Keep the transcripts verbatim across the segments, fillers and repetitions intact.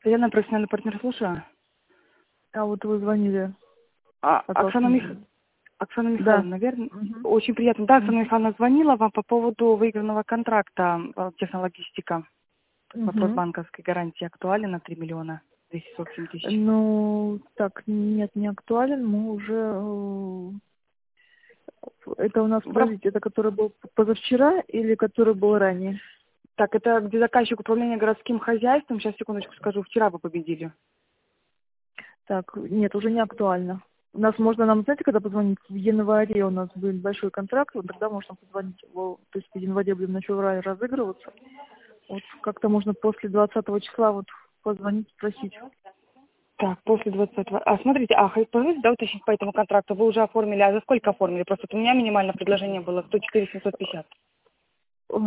Я профессиональный партнер, слушаю. А вот вы звонили. А, от Оксана, Мих... Алсу. Оксана Да. Михайловна, наверное? Мгм. Очень приятно. Да, Оксана Мгм. Михайловна звонила вам по поводу выигранного контракта э, технологистика. Вопрос Мгм. банковской гарантии актуален на три миллиона двести сорок семь тысяч. Ну, так, нет, не актуален. Мы уже... э, Это у нас, В раб- подождите, это который был позавчера или который был ранее? Так, это где заказчик управления городским хозяйством. Сейчас, секундочку скажу. Вчера вы победили. Так, нет, уже не актуально. У нас можно нам, знаете, когда позвонить? В январе у нас будет большой контракт, вот тогда можно позвонить. Во- То есть в январе будем на февраль разыгрываться. Вот как-то можно после двадцатого числа вот позвонить, спросить. Так, после двадцатого. А, смотрите, а, хоть позвольте, да, уточнить по этому контракту. Вы уже оформили, а за сколько оформили? Просто вот у меня минимальное предложение было сто четыре семьсот пятьдесят. Ой,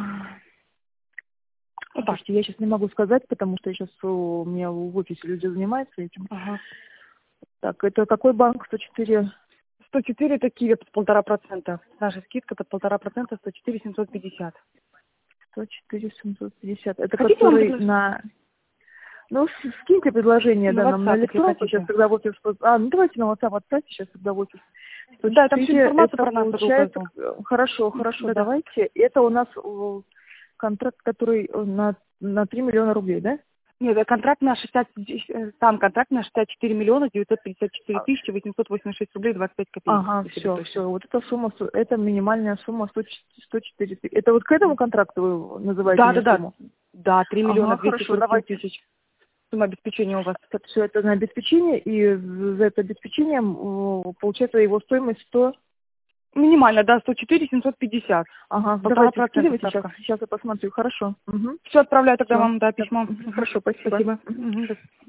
Вот так. слушайте, я сейчас не могу сказать, потому что сейчас у меня в офисе люди занимаются этим. Ага. Так, это какой банк? сто четыре? сто четыре это Киви под полтора процента. Наша скидка под полтора процента сто четыре семьсот пятьдесят. сто четыре семьсот пятьдесят. Это Хотите вам который предложить? на... Ну, с- скиньте предложение, На да, нам на WhatsApp, если электронку, сейчас хотите. когда в офис... поз- А, ну давайте на WhatsApp отправьте, сейчас когда в офис. Да, я там всю сто четыре, информацию это про нас тоже получается... укажу. э, Хорошо, хорошо, Да-да. давайте. Это у нас э, контракт, который э, на, на три миллиона рублей, да? Нет, э, контракт на шестьдесят, э, там контракт на шестьдесят четыре миллиона девятьсот пятьдесят четыре А, тысячи восемьсот восемьдесят шесть рублей двадцать пять копеек, Ага, если быть все, точным. все. Вот эта сумма, сто- это минимальная сумма сто четыре. сто четыре тысячи. Это вот к этому контракту вы называете Да, мне да, да. сумму? Да, три миллиона Ага, двести хорошо, сорок семь давайте. тысяч. Сумма обеспечения у вас. Все это на обеспечение, и за это обеспечение м, получается его стоимость сто. Минимально, да, сто четыре семьсот пятьдесят. Ага, Полтора давайте процента скидывайте, сейчас, ставка. сейчас я посмотрю. Хорошо. Угу. Все, отправляю тогда Все. вам, да, письмо. Мгм. Хорошо, спасибо. Спасибо. Мгм. Мгм. До